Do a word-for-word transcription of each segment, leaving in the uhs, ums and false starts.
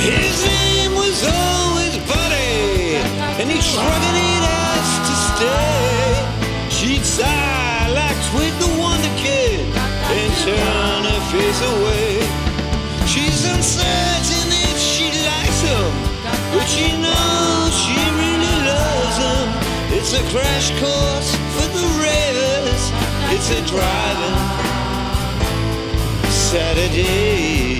His name was always Buddy, and he'd shrug and he'd ask to stay. She'd sigh like Twig the Wonder Kid and turn her face away. She's uncertain if she likes him, but she knows she really loves him. It's a crash course for the ravers. It's a driving Saturday.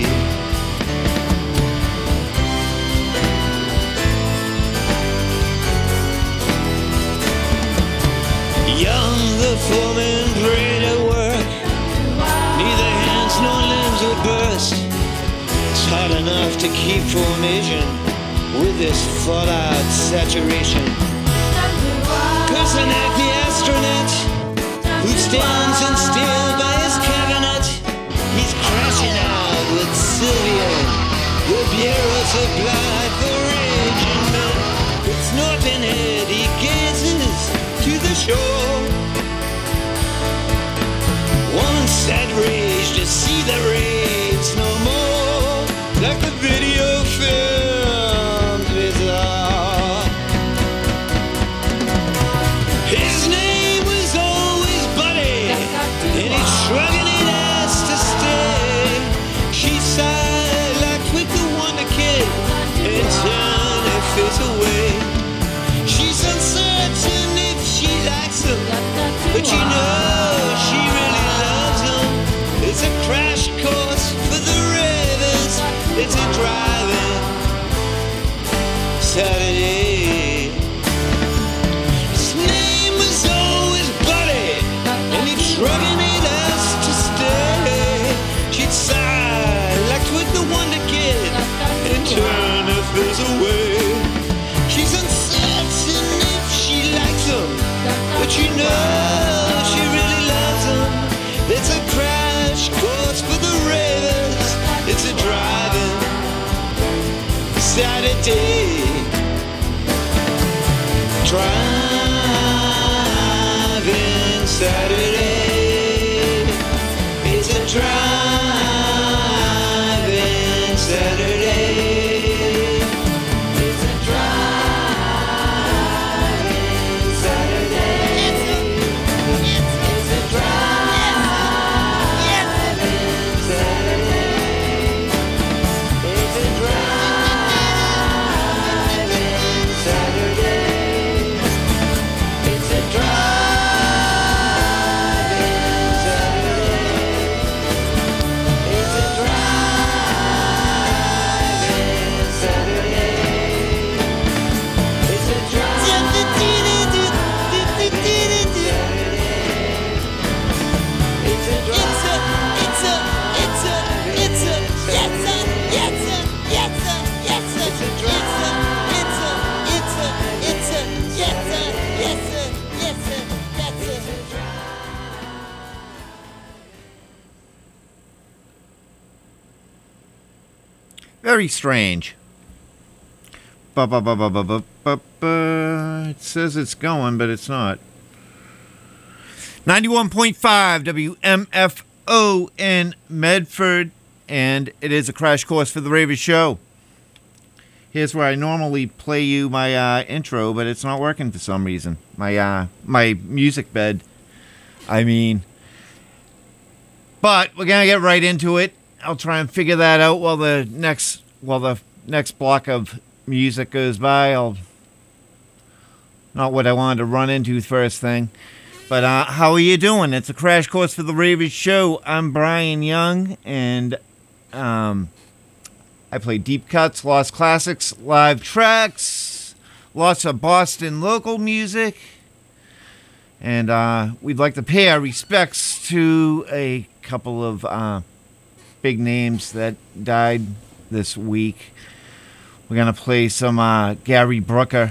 Young, the foreman prayed at work. Neither hands nor limbs would burst. It's hard enough to keep formation with this fallout saturation. Kursanak, the astronaut, who stands in still by his cabinet, he's crashing out with Sylvia. The bureau supplied for aging men. It's Norton Head, he gazes to the shore. One sad rage to see the raves no more, like the video film bizarre. His name was always Buddy, and he'd shrug and he'd ask to stay. She sighed like Twig the Wonder Kid and turned her face away. She's uncertain if she likes him, but she knows she really loves him. It's a crash course for the ravers. It's a driving Saturday. His name was always Buddy, and he'd shrug and he'd ask to stay. She'd sigh like Twig the Wonder Kid and turn her face away. She's uncertain if she likes him, but she knows she really loves him. It's a crash course for the ravers. It's a driving Saturday. Driving Saturday. It's a driving Saturday. It's a driving Saturday. It's a, it's, it's a driving Saturday. It's a driving Saturday. It's a driving Saturday. It's a driving Saturday. It's a driving It's a it's a it's a it's a it's a yes sir yes sir yes sir yes sir it's a it's a it's a it's a yes sir yes sir yes sir yes sir. Very strange. Ba ba ba ba ba ba ba ba. It says it's going, but it's not. ninety-one point five W M F O in Medford, and it is a crash course for the Ravers Show. Here's where I normally play you my uh, intro, but it's not working for some reason. My uh, my music bed, I mean. But we're gonna get right into it. I'll try and figure that out while the next while the next block of music goes by. I'll not what I wanted to run into first thing. But uh, how are you doing? It's a crash course for the Ravers Show. I'm Brian Young, and um, I play deep cuts, lost classics, live tracks, lots of Boston local music, and uh, we'd like to pay our respects to a couple of uh, big names that died this week. We're gonna play some uh, Gary Brooker,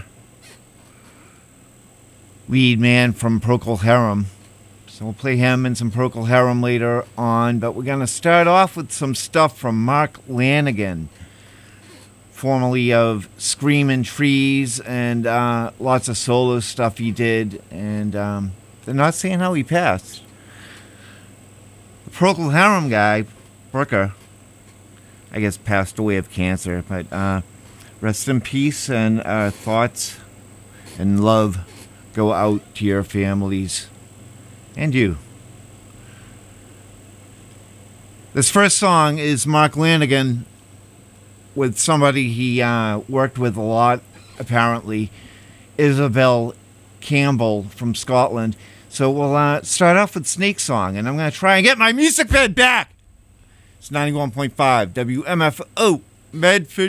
lead man from Procol Harum. So we'll play him and some Procol Harum later on. But we're going to start off with some stuff from Mark Lanegan, formerly of Screamin' Trees, and uh, lots of solo stuff he did. And um, they're not saying how he passed. The Procol Harum guy, Brooker, I guess, passed away of cancer. But uh, rest in peace, and our thoughts and love go out to your families and you. This first song is Mark Lanigan with somebody he uh, worked with a lot, apparently, Isabel Campbell from Scotland. So we'll uh, start off with Snake Song, and I'm going to try and get my music bed back. It's ninety-one point five W M F O, Medford.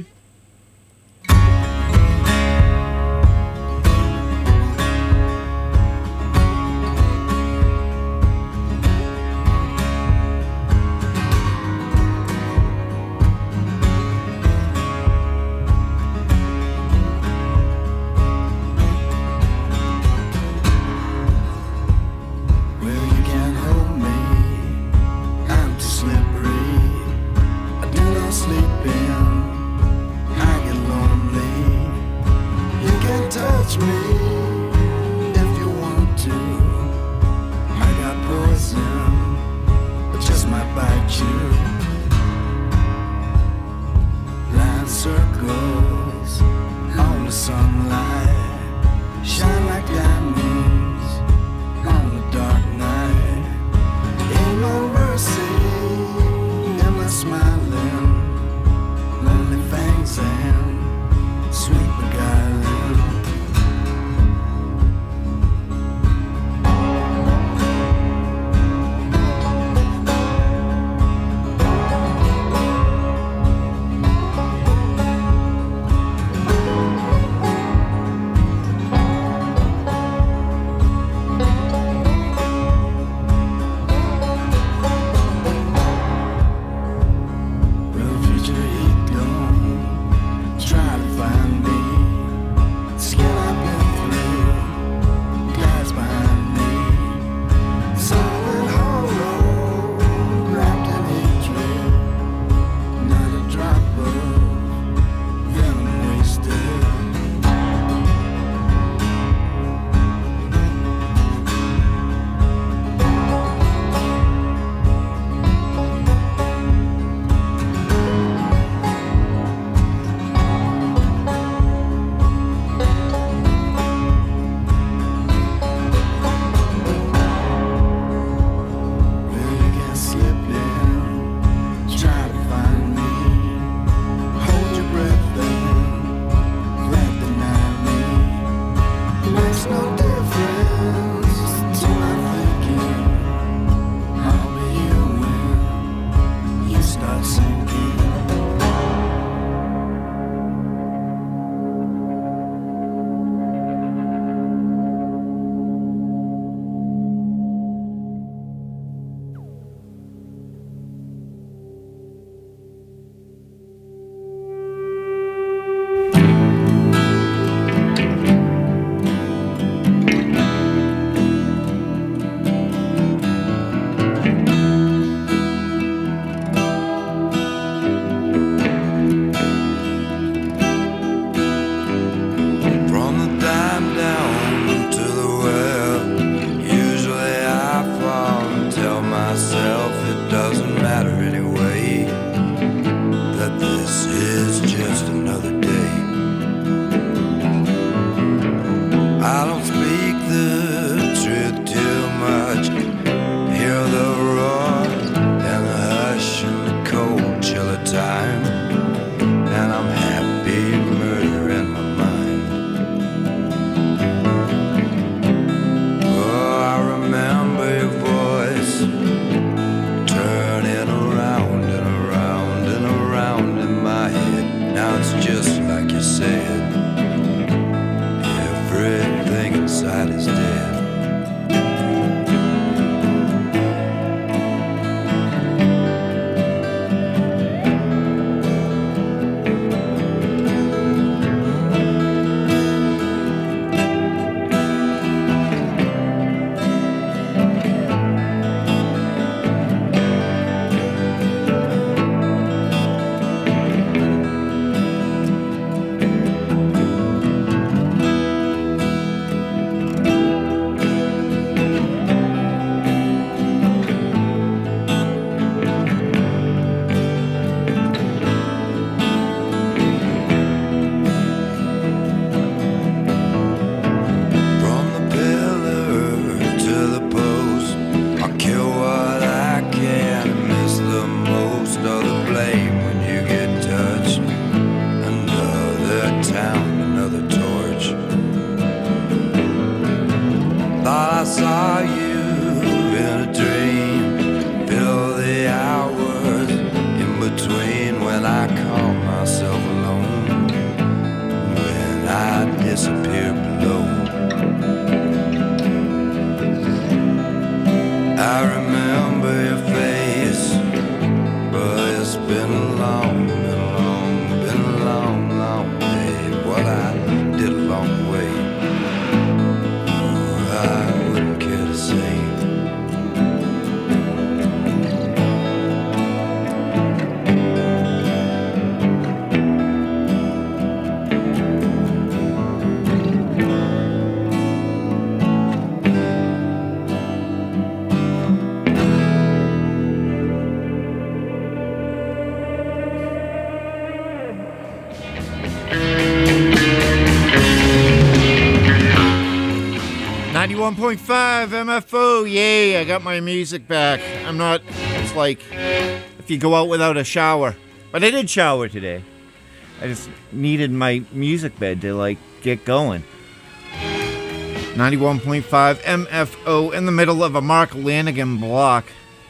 ninety-one point five M F O, yay, I got my music back. I'm not, it's like if you go out without a shower. But I did shower today. I just needed my music bed to like get going. ninety-one point five M F O in the middle of a Mark Lanegan block.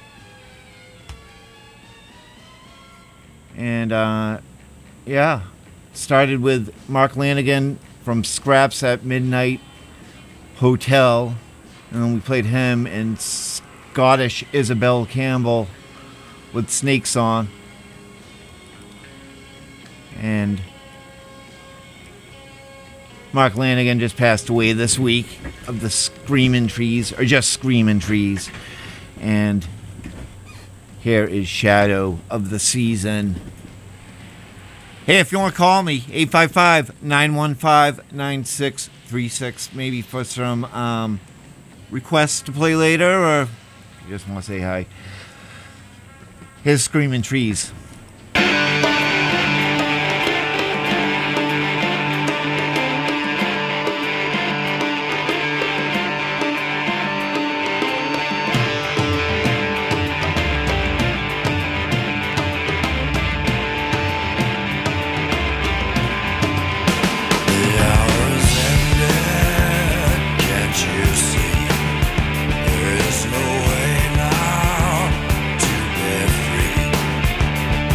And uh, yeah, started with Mark Lanegan from Scraps at Midnight Hotel, and then we played him and Scottish Isabel Campbell with Snake Song. And Mark Lanegan just passed away this week of the Screamin' Trees, or just Screamin' Trees. And here is Shadow of the Season. Hey, if you want to call me, eight five five, nine one five, nine six three six, maybe for some um, requests to play later, or you just want to say hi. Here's Screamin' Trees. There is no way now to be free.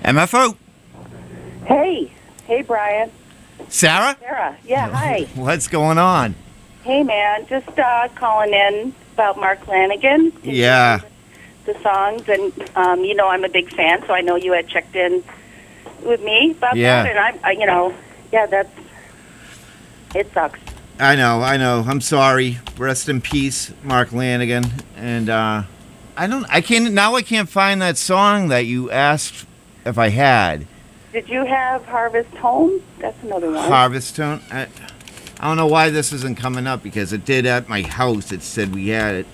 M F O. Hey, hey, Brian. Sarah? Sarah. Yeah, hi. What's going on? Hey, man. Just uh, calling in about Mark Lanigan. Yeah. The songs, and um, you know, I'm a big fan, so I know you had checked in with me about Yeah. that, and I, I, you know, yeah, that's it sucks. I know, I know. I'm sorry. Rest in peace, Mark Lanigan. And uh, I don't. I can't now. I can't find that song that you asked if I had. Did you have Harvest Home? That's another one. Harvest Tone. I, I don't know why this isn't coming up because it did at my house. It said we had it.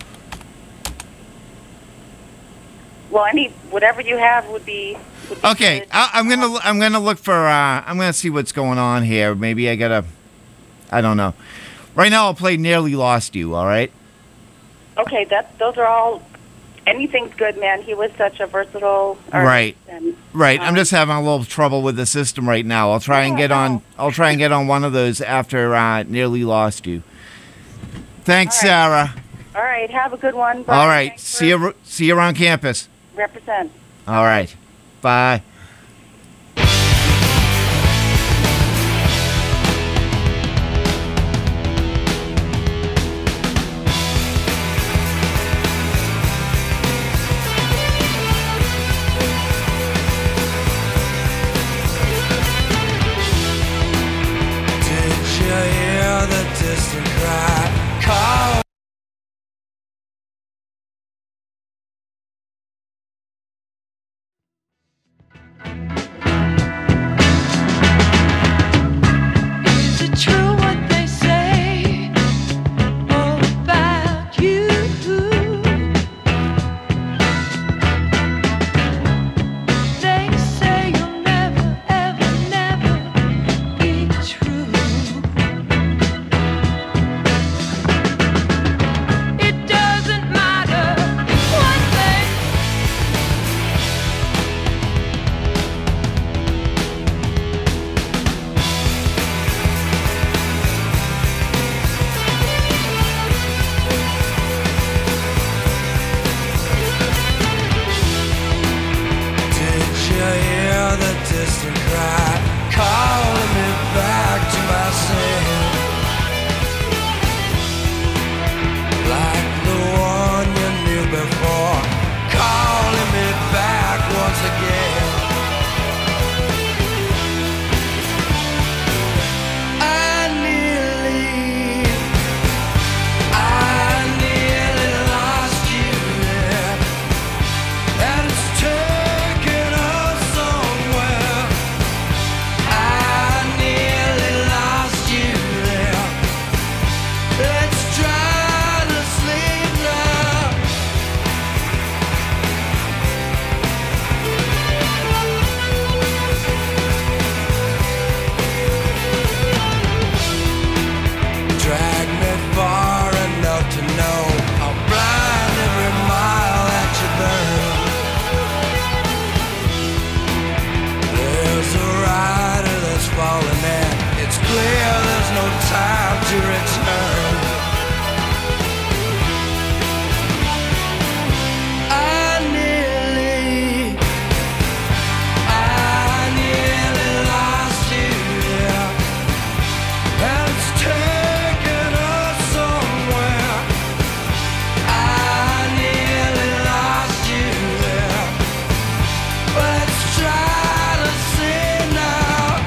Well, any whatever you have would be. Would be Okay, good. I, I'm gonna I'm gonna look for. Uh, I'm gonna see what's going on here. Maybe I gotta. I don't know. Right now, I'll play "Nearly Lost You." All right. Okay, that those are all. Anything's good, man. He was such a versatile artist. Right. And, Right. I'm um, just having a little trouble with the system right now. I'll try and Yeah, get on. no. I'll try and get on one of those after uh, "Nearly Lost You." Thanks, All right. Sarah. All right, have a good one. Brian. All right. Thanks See for- you. See you around campus. Represent. All right. Bye. Did you hear the distant cry? Call. Is it true what they say about you? They say you'll never, ever, never be true. It doesn't matter what they Did you hear the distant cry? Calling me back to myself. Like the one you knew before. Calling me back once again. I nearly, I nearly lost you there. And it's taken us somewhere. I nearly lost you there. Let's try to sleep now. Drag me far enough to know I'll blind every mile that you burn. There's a rider that's falling in. It's clear there's no time to return. I nearly, I nearly lost you there. And it's taken us somewhere. I nearly lost you there. Let's try to see now.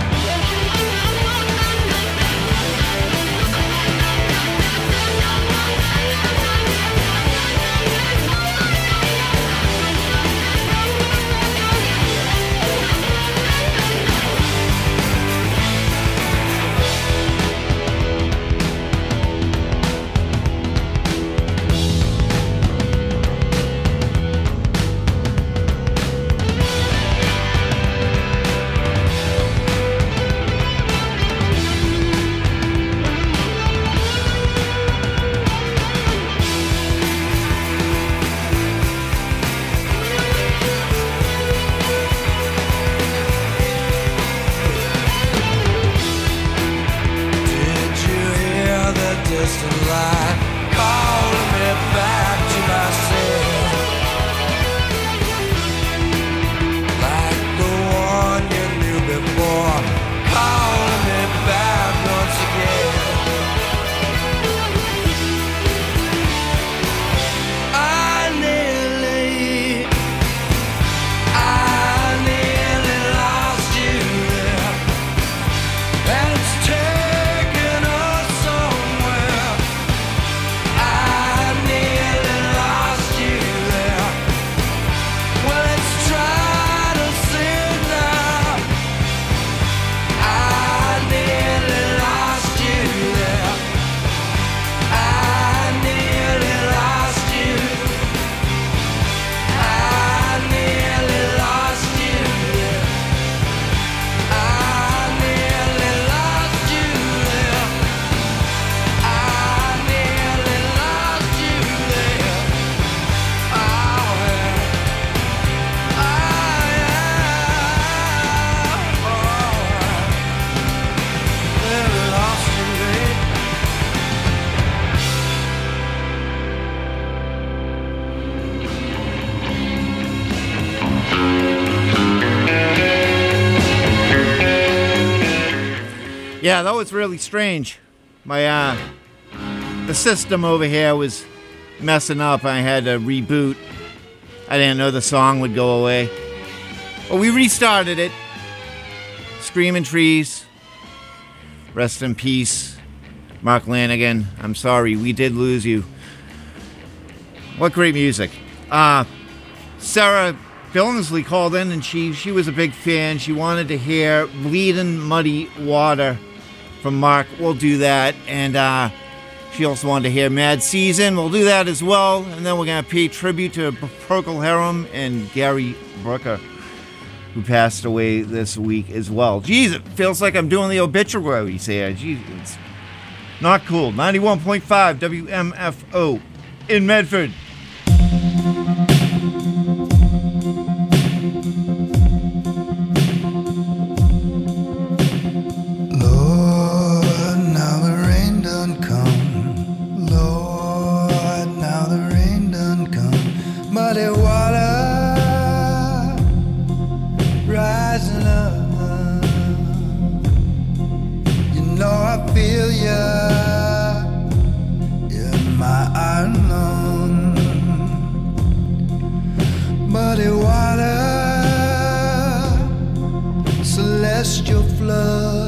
Did you hear the distant line calling me back to myself? Like Yeah, that was really strange. My, uh, the system over here was messing up. I had to reboot. I didn't know the song would go away. But we restarted it. Screaming Trees. Rest in peace. Mark Lanigan. I'm sorry, we did lose you. What great music. Uh, Sarah Billingsley called in and she, she was a big fan. She wanted to hear Bleeding Muddy Water from Mark. We'll do that. And uh, she also wanted to hear Mad Season. We'll do that as well. And then we're going to pay tribute to Procol Harum and Gary Brooker, who passed away this week as well. Jeez, it feels like I'm doing the obituaries here. Jeez, it's not cool. ninety-one point five W M F O in Medford. Lord, now the rain done come. Lord, now the rain done come. Muddy water rising up. You know I feel ya in my iron lung. Muddy water, celestial flood.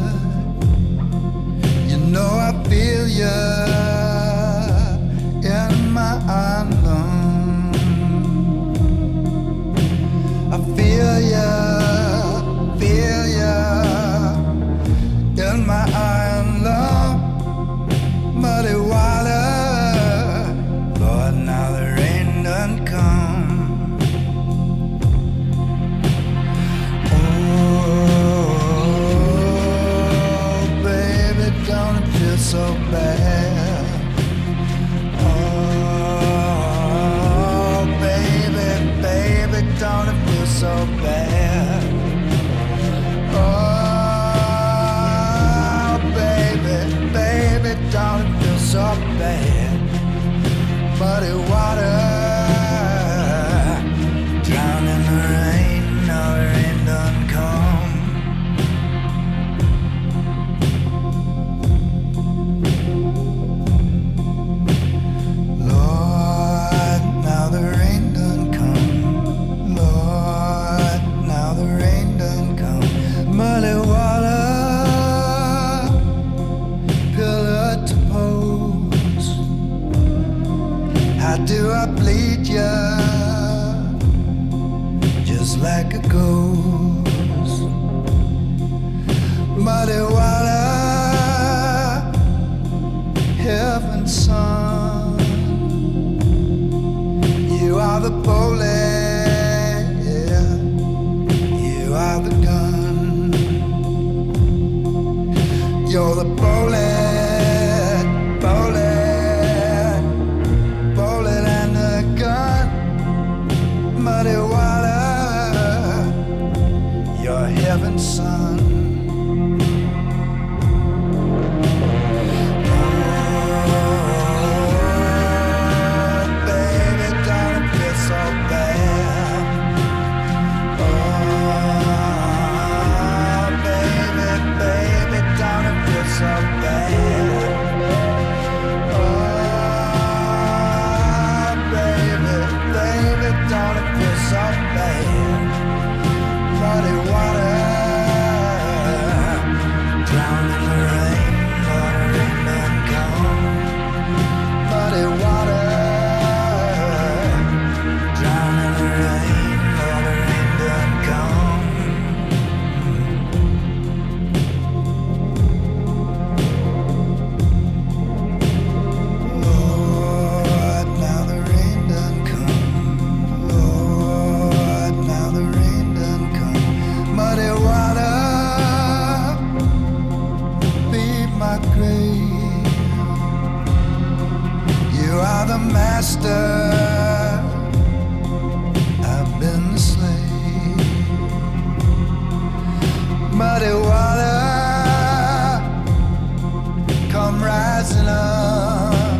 You know I feel ya in my iron lung. I feel ya, feel ya in my iron lung. Muddy water, Lord, now the rain done come. Oh, baby, don't it feel so bad? Oh, baby, baby, don't it feel so bad? Oh, baby, baby, don't it feel so bad? Muddy water, drown in the rain, now the rain done come. Lord, now the rain done come. Lord, now the rain done come. Muddy water, pillar to post. How do I bleed ya? Just like a ghost. Muddy water, heaven's son. You are the bullet, yeah. You are the gun. You're the bullet, bullet, bullet and the gun. Muddy water, you're heaven's son. I've been the slave. Muddy water, come rising up.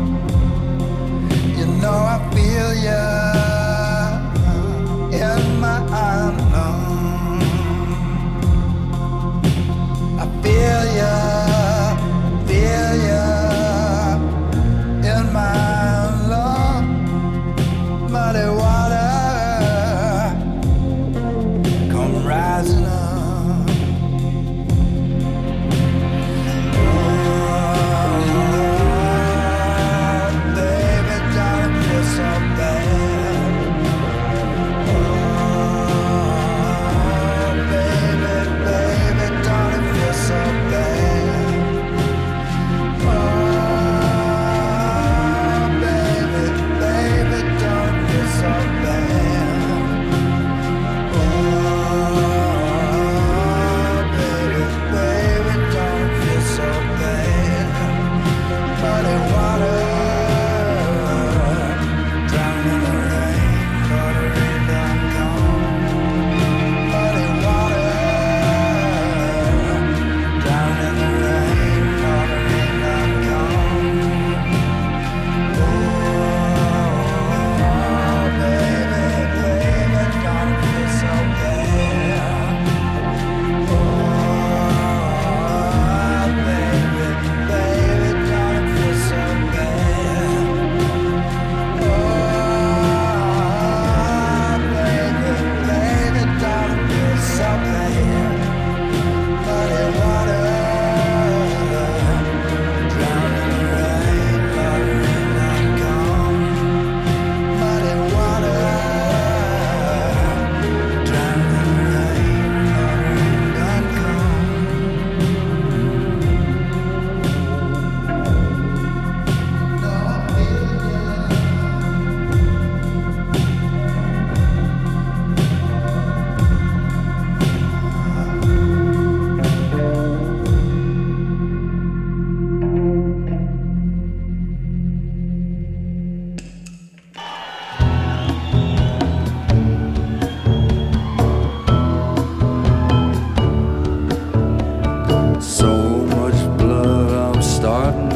You know I feel ya in my iron lung. I feel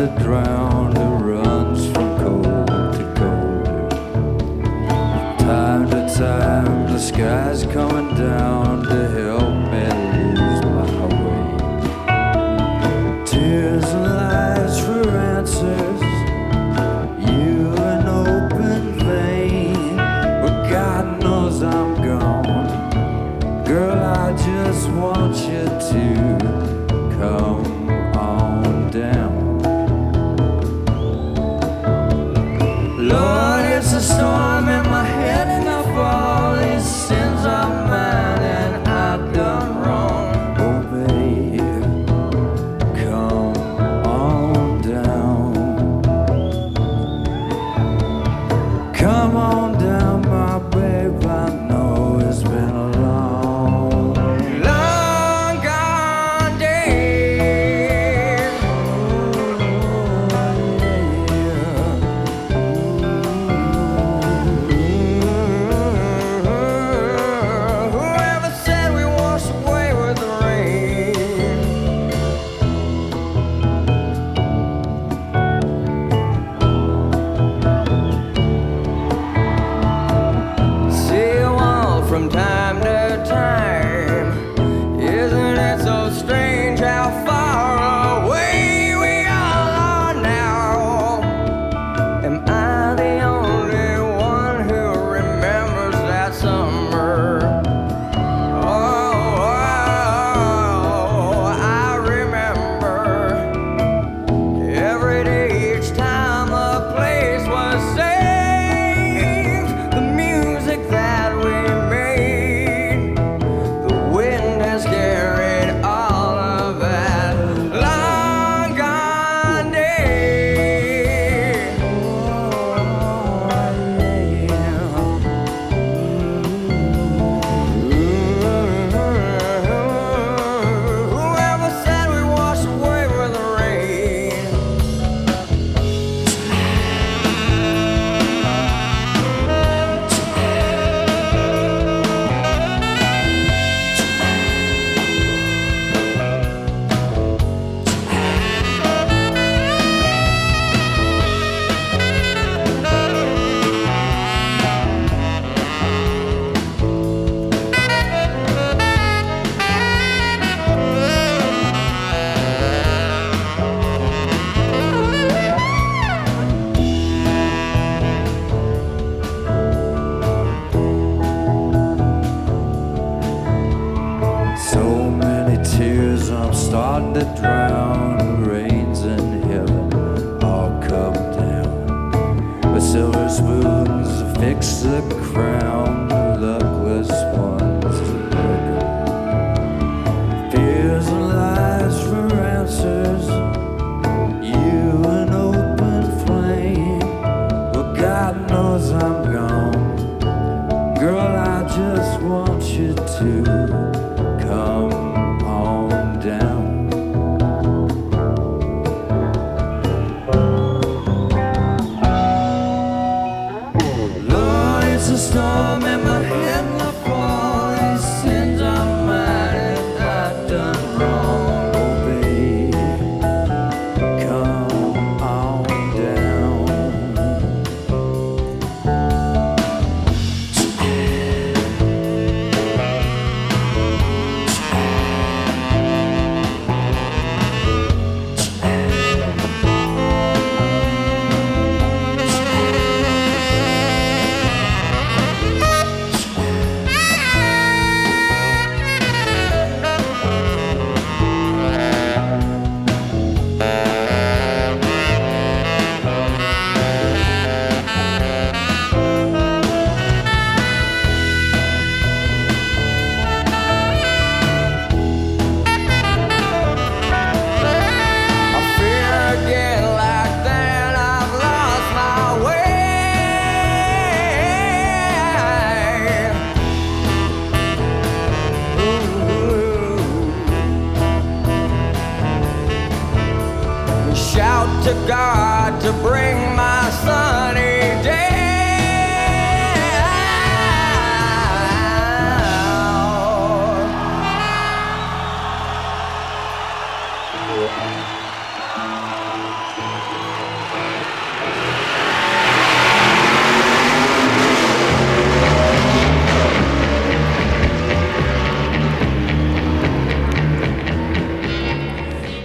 started drowned, it runs from cold to colder. Time to time, the sky's coming down to help me lose my way. Tears and lies for answers, you an open vein. But God knows I'm gone. Girl, I just want you to come on down. Lord, it's a storm in my head and I fall. These sins are mine and I've done wrong. Oh, babe, come on down. Come on down, my babe. I know it's been a long, long gone day. Whoever said we wash away with the rain? See you all from time to time. Isn't it so strange how far away we all are now? Am I the only one who remembers that summer? Oh, I remember every day, each time a place was saved. The music that we made, the wind has carried all of that long gone day. Whoever said we wash away with the rain? So many tears, I'm starting to drown. Rains in heaven all come down. With silver spoons to fix the crown, the luckless ones to look. Fears and lies for answers, you an open flame. But God knows I'm gone. Girl, I just want you to come on down. Lord, it's a storm in my head and I fall. These sins are mine and I've done wrong. Oh, babe, come on down. to God to bring my sunny day.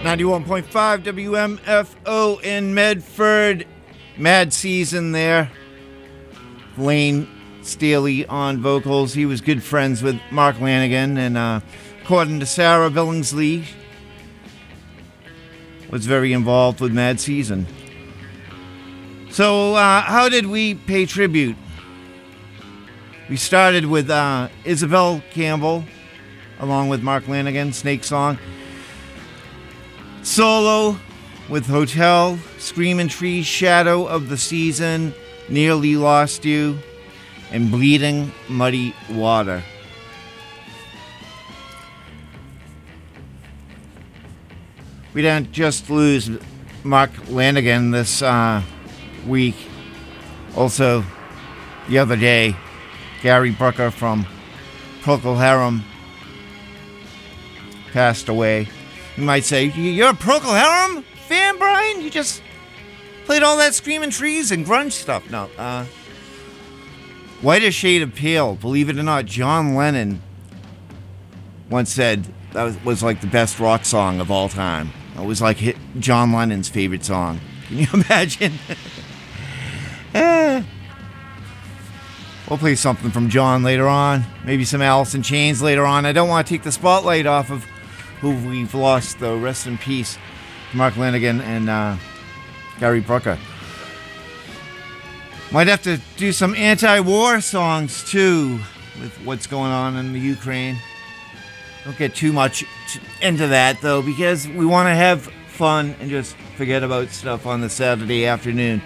ninety-one point five W M F O in Medford. Mad season there. Lane Staley on vocals. He was good friends with Mark Lanigan, and uh, according to Sarah Billingsley, was very involved with Mad Season. So, uh, how did we pay tribute? We started with uh, Isabel Campbell, along with Mark Lanigan, Snake Song. Solo with Hotel, Screaming Trees, Shadow of the Season, Nearly Lost You, and Bleeding Muddy Water. We didn't just lose Mark Lanigan this uh, week. Also, the other day, Gary Brooker from Procol Harum passed away. You might say, you're a Procol Harum fan, Brian? You just played all that Screaming Trees and grunge stuff. No, uh, Whiter Shade of Pale. Believe it or not, John Lennon once said that was, was like the best rock song of all time. It was like hit John Lennon's favorite song. Can you imagine? eh. We'll play something from John later on. Maybe some Alice in Chains later on. I don't want to take the spotlight off of who we've lost, though. Rest in peace, Mark Lanigan and uh, Gary Brooker. Might have to do some anti-war songs, too, with what's going on in the Ukraine. Don't get too much into that, though, because we want to have fun and just forget about stuff on the Saturday afternoon.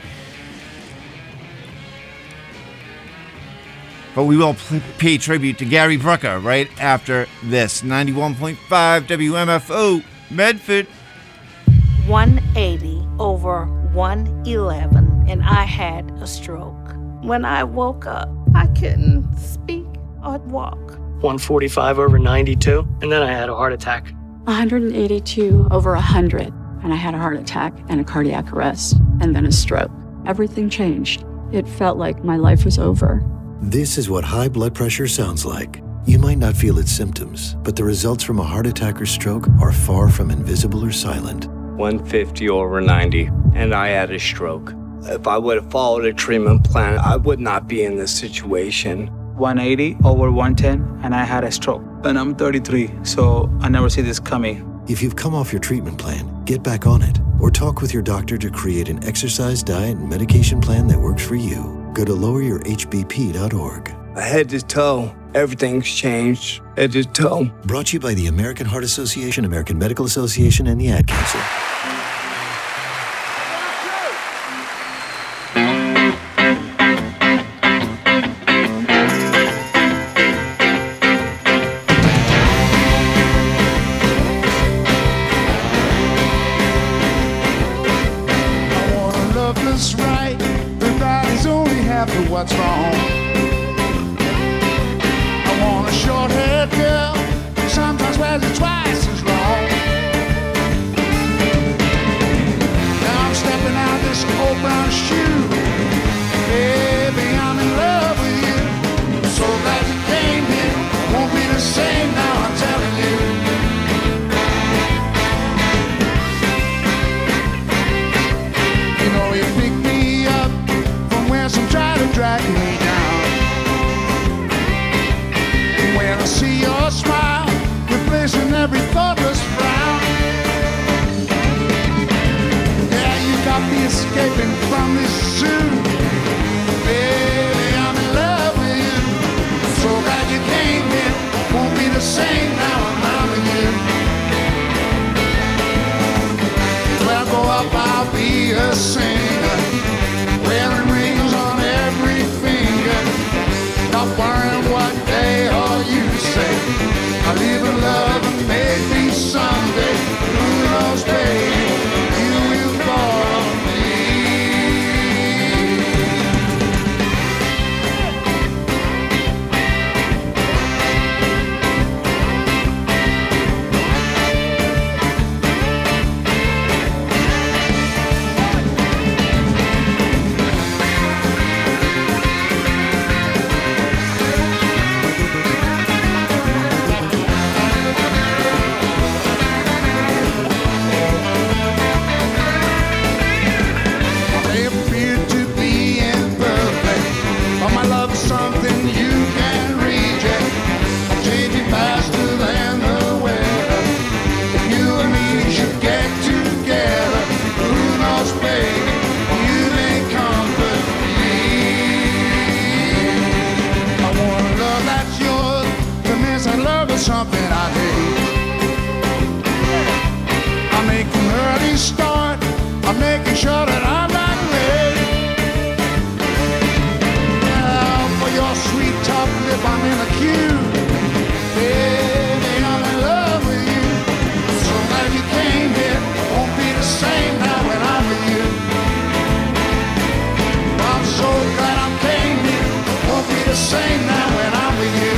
But we will pay tribute to Gary Brooker right after this. ninety-one point five W M F O, Medford. one eighty over one eleven, and I had a stroke. When I woke up, I couldn't speak or walk. one forty-five over ninety-two, and then I had a heart attack. one eighty-two over one hundred, and I had a heart attack and a cardiac arrest, and then a stroke. Everything changed. It felt like my life was over. This is what high blood pressure sounds like. You might not feel its symptoms, but the results from a heart attack or stroke are far from invisible or silent. one fifty over ninety, and I had a stroke. If I would have followed a treatment plan, I would not be in this situation. one eighty over one ten, and I had a stroke. And I'm thirty-three, so I never see this coming. If you've come off your treatment plan, get back on it, or talk with your doctor to create an exercise, diet, and medication plan that works for you. Go to lower your H B P dot org. Head to toe, everything's changed. Head to toe. Brought to you by the American Heart Association, American Medical Association, and the Ad Council. What's wrong? I want a short-haired girl, sometimes wears it twice as long. Now I'm stepping out this old brown shoe. Baby, I'm in love with you. So glad you came here. Won't be the same now, I'm telling you. You know you picked me up from where some try to drag me down. When I see your smile, replacing every thoughtless frown. Yeah, you got me escaping from this zoo. Baby, I'm in love with you. So glad you came here. Won't be the same now, I'm loving you. When I grow up, I'll be a singer, wearing rings on every finger, not worrying what they or you say. I live in love and maybe someday, who knows, baby, you will follow me. sure that I'm not ready. Now for your sweet top lip, I'm in the queue. Baby, I'm in love with you. So glad you came here. Won't be the same now when I'm with you. I'm so glad I came here. Won't be the same now when I'm with you.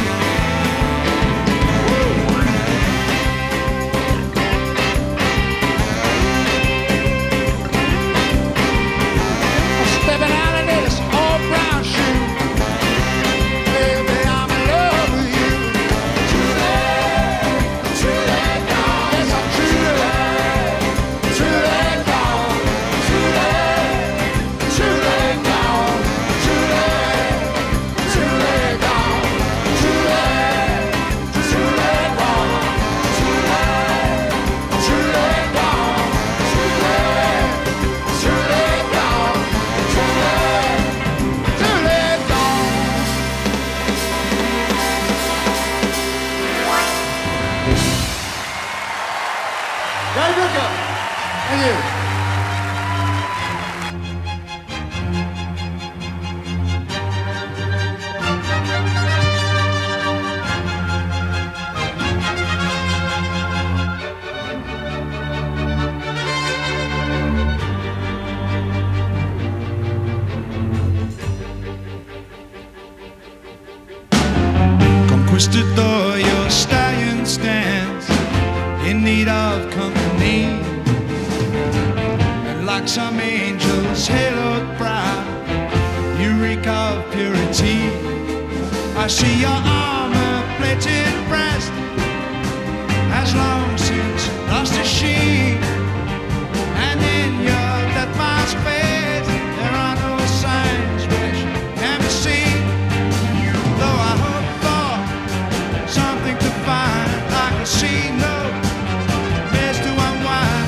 I'm stepping out of this old brown shoe. Baby, I'm in love with you. Truly, truly gone. Yes, I'm truly, truly gone. Truly, truly gone. Truly, truly gone. Truly, truly gone. Truly, truly gone. Truly, truly gone. Truly, truly gone. Very good, girl. Thank you. Conquistador, your stallion stands in need of company. And like some angel's haloed brow, you reek of purity. I see your armor-plated breast has long since lost its sheen. And in your death mask face, there are no signs which can be seen. Though I hope for something to find, I can see no place to unwind.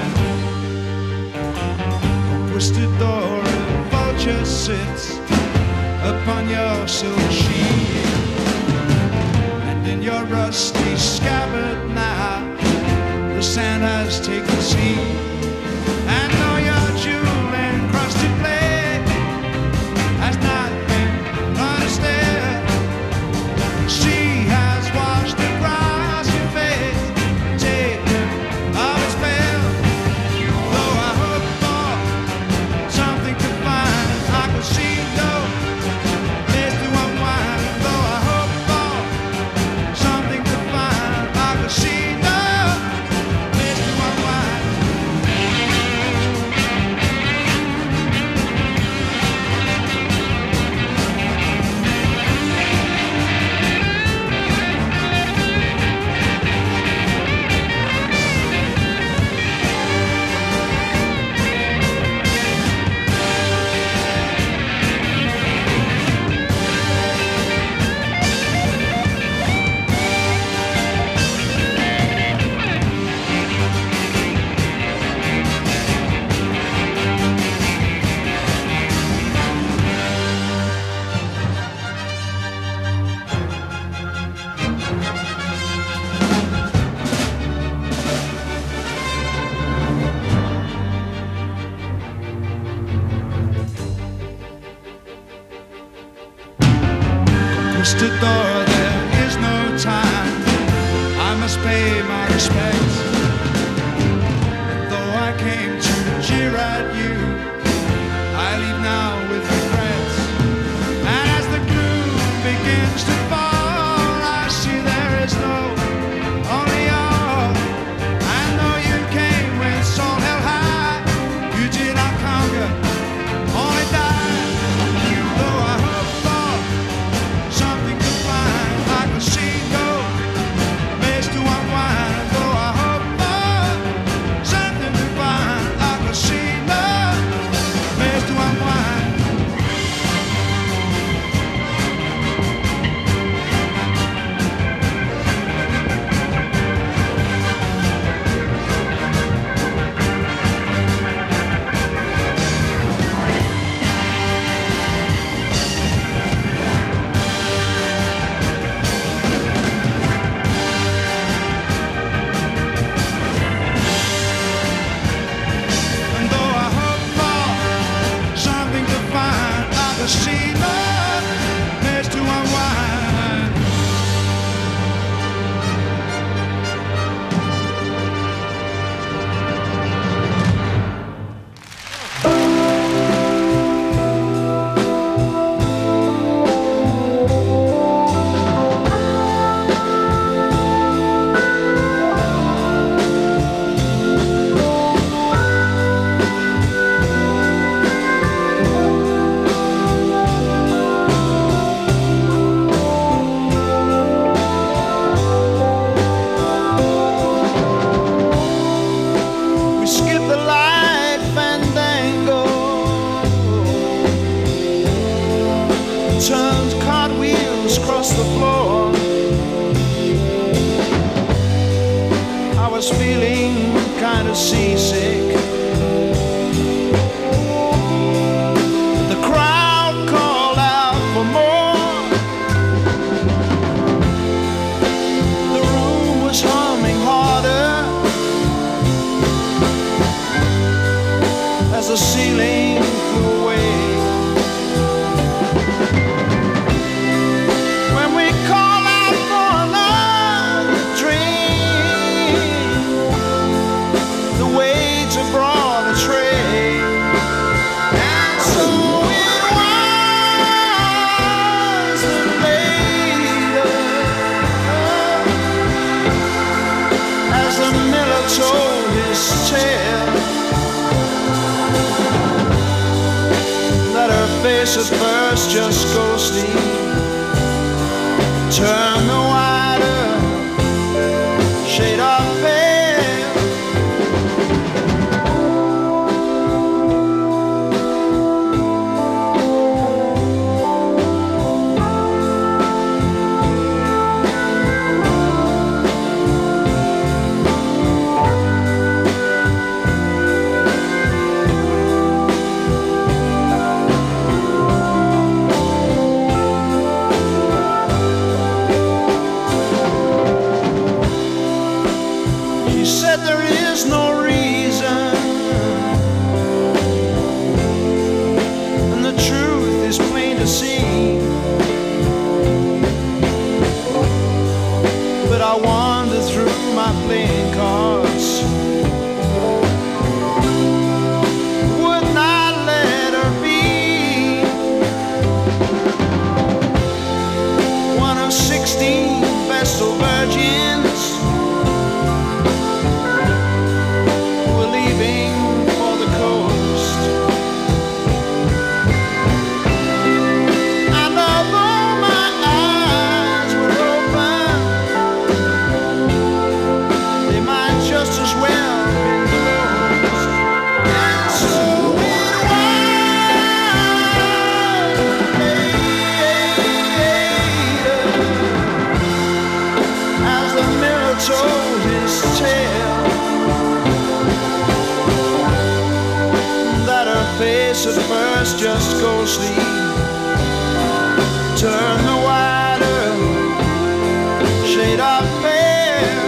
Conquistador, a vulture sits upon your silver sheet, and in your rusty scabbard now, the sand has taken seed. And though your jewel-encrusted blade has not been understood, she has washed across your face, taken of its spell. Though I hope for something to find, I can see no place to unwind. Though I hope for something to find, I can see no place to unwind. Conquistador, there is no time. I must pay my respects. And though I came to jeer at you, I leave now with regrets. And as the gloom begins to fall, I see there is no only all. I know you came with soul held high. You did not conquer, only die. Though I hope for something to find, I can see no place to unwind. Though I hope for something to find, made to brawl the trade. And so it was that later, as the miller told his tale, that her face at first just ghostly turned the wider shade of pale. At first just go sleep, turn the wider shade of pale.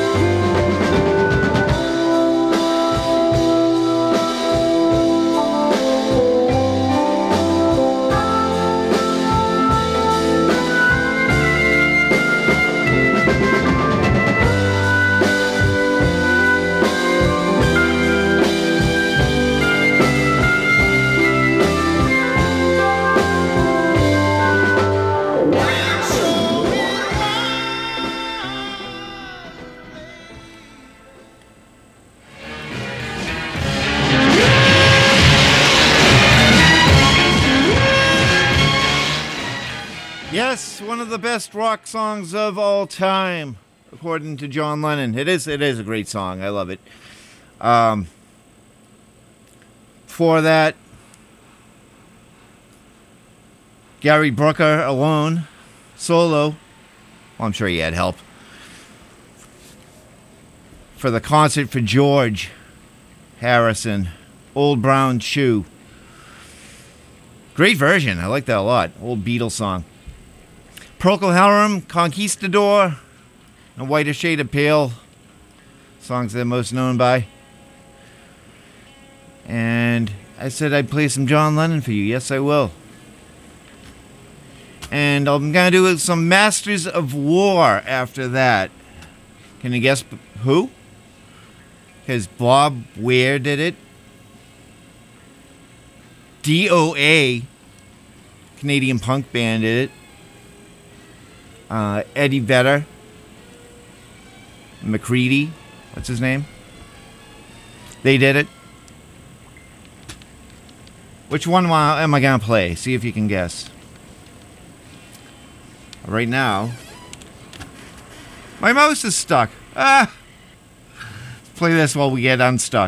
Yes, one of the best rock songs of all time, according to John Lennon. It is. It is a great song. I love it. Um, for that, Gary Brooker alone, solo. Well, I'm sure he had help. For the concert for George Harrison, Old Brown Shoe. Great version. I like that a lot. Old Beatles song. Procol Harum, Conquistador, and Whiter Shade of Pale. Songs they're most known by. And I said I'd play some John Lennon for you. Yes, I will. And I'm going to do some Masters of War after that. Can you guess who? Because Bob Weir did it. D O A, Canadian punk band, did it. Uh, Eddie Vedder. McCready. What's his name? They did it. Which one am I going to play? See if you can guess. Right now, my mouse is stuck. Ah! Let's play this while we get unstuck.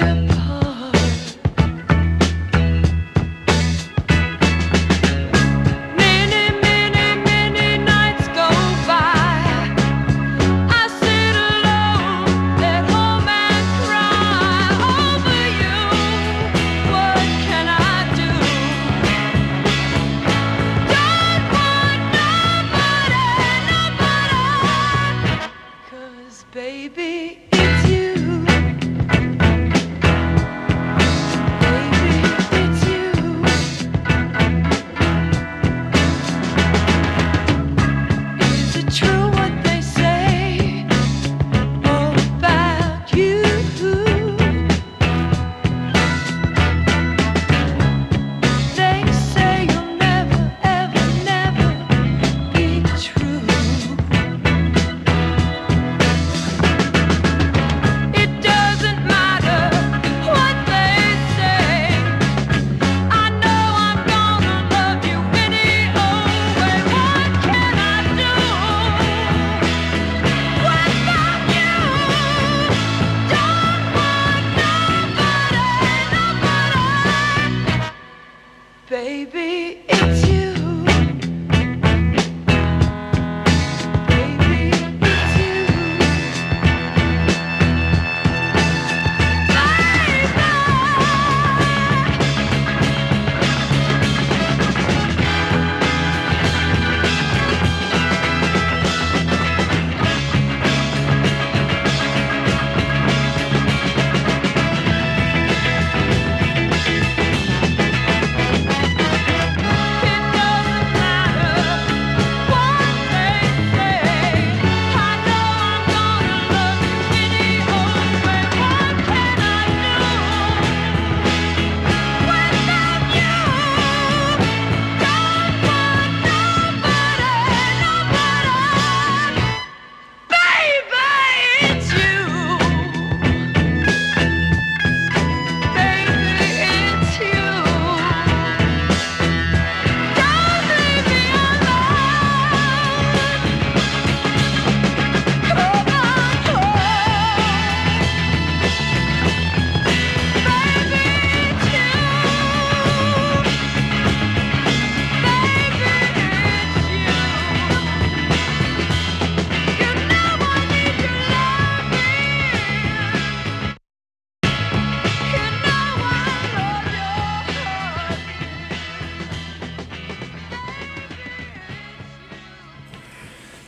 Apart.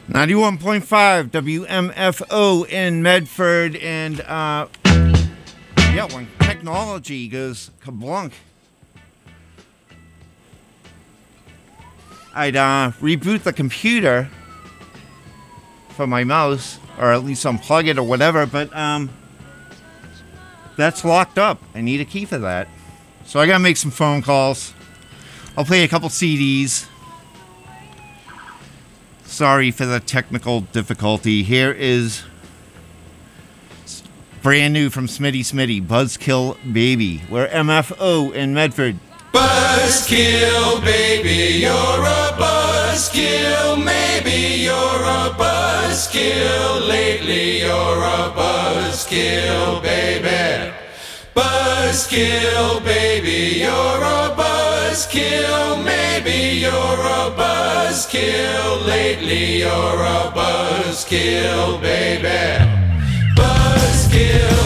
ninety-one point five W M F O in Medford, and uh, yeah, when technology goes kablunk, I'd uh, reboot the computer for my mouse, or at least unplug it or whatever, but um, that's locked up. I need a key for that. So I gotta make some phone calls. I'll play a couple C Ds. Sorry for the technical difficulty. Here is brand new from Smitty Smitty, Buzzkill Baby. We're M F O in Medford. Buzzkill, baby, you're a buzzkill. Maybe you're a buzzkill. Lately, you're a buzzkill, baby. Buzzkill, baby, you're a buzzkill. Maybe you're a buzzkill. Lately, you're a buzzkill, baby. Buzzkill.